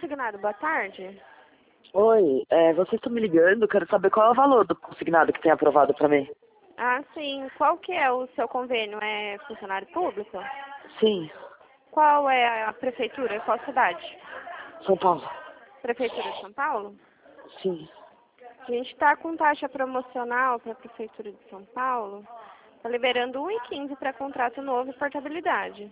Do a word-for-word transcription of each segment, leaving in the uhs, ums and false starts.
Consignado, boa tarde. Oi, é, vocês estão me ligando, quero saber qual é o valor do consignado que tem aprovado para mim. Ah, sim. Qual que é o seu convênio? É funcionário público? Sim, Qual é a prefeitura? Qual cidade? São Paulo. Prefeitura de São Paulo? Sim. A gente está com taxa promocional para a Prefeitura de São Paulo. Está liberando um e quinze para contrato novo e portabilidade.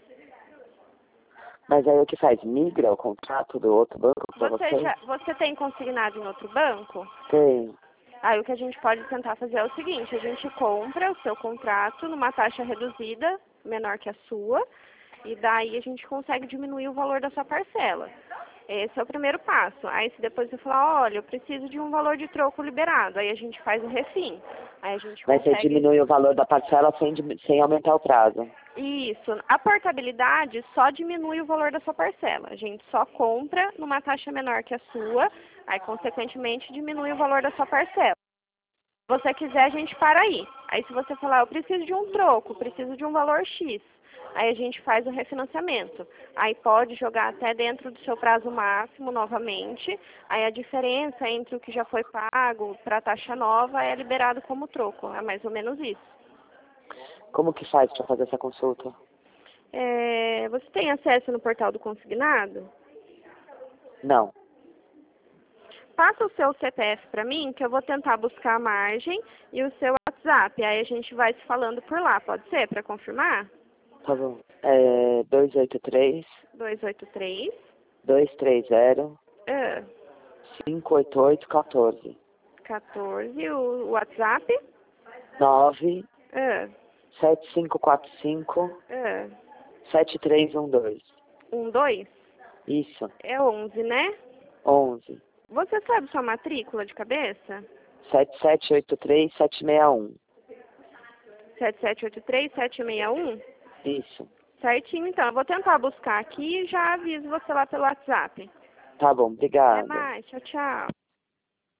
Mas aí o que faz? Migra o contrato do outro banco para Você, vocês? já, você tem consignado em outro banco? Tem. Aí o que a gente pode tentar fazer é o seguinte, a gente compra o seu contrato numa taxa reduzida, menor que a sua, e daí a gente consegue diminuir o valor da sua parcela. Esse é o primeiro passo. Aí se depois você falar, olha, eu preciso de um valor de troco liberado, aí a gente faz o refim. Aí a gente Mas você consegue... diminui o valor da parcela sem, dim- sem aumentar o prazo. Isso. A portabilidade só diminui o valor da sua parcela. A gente só compra numa taxa menor que a sua, aí consequentemente diminui o valor da sua parcela. Se você quiser, a gente para aí. Aí se você falar, eu preciso de um troco, preciso de um valor X, aí a gente faz o refinanciamento. Aí pode jogar até dentro do seu prazo máximo novamente. Aí a diferença entre o que já foi pago para a taxa nova é liberado como troco. É mais ou menos isso. Como que faz para fazer essa consulta? É, você tem acesso no portal do consignado? Não. Passa o seu C P F para mim, que eu vou tentar buscar a margem e o seu WhatsApp. Aí a gente vai se falando por lá, pode ser, para confirmar? Tá bom. É dois oito três, dois oito três, dois três zero, ah, cinco oito oito, um quatro. quatorze, o WhatsApp, nove ah, sete cinco quatro cinco, ah, sete três um dois. um dois, Isso. é onze, né? onze. Você sabe sua matrícula de cabeça? sete sete oito três, sete seis um. sete sete oito três, sete seis um? Isso. Certinho, então. Eu vou tentar buscar aqui e já aviso você lá pelo WhatsApp. Tá bom, Até obrigada. mais. Tchau, tchau.